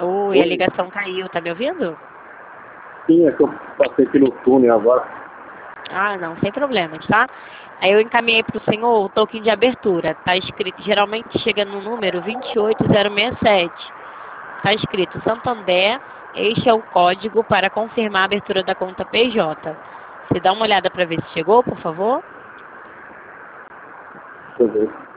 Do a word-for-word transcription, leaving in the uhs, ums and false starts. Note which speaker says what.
Speaker 1: Oi, a ligação caiu, tá me ouvindo?
Speaker 2: Sim, é que eu passei pelo túnel agora.
Speaker 1: Ah, não, sem problemas, tá? Aí eu encaminhei para o senhor o token de abertura. Tá escrito, geralmente chega no número vinte e oito zero seis sete. Tá escrito Santander, este é o código para confirmar a abertura da conta P J. Você dá uma olhada para ver se chegou, por favor?
Speaker 2: Deixa eu ver.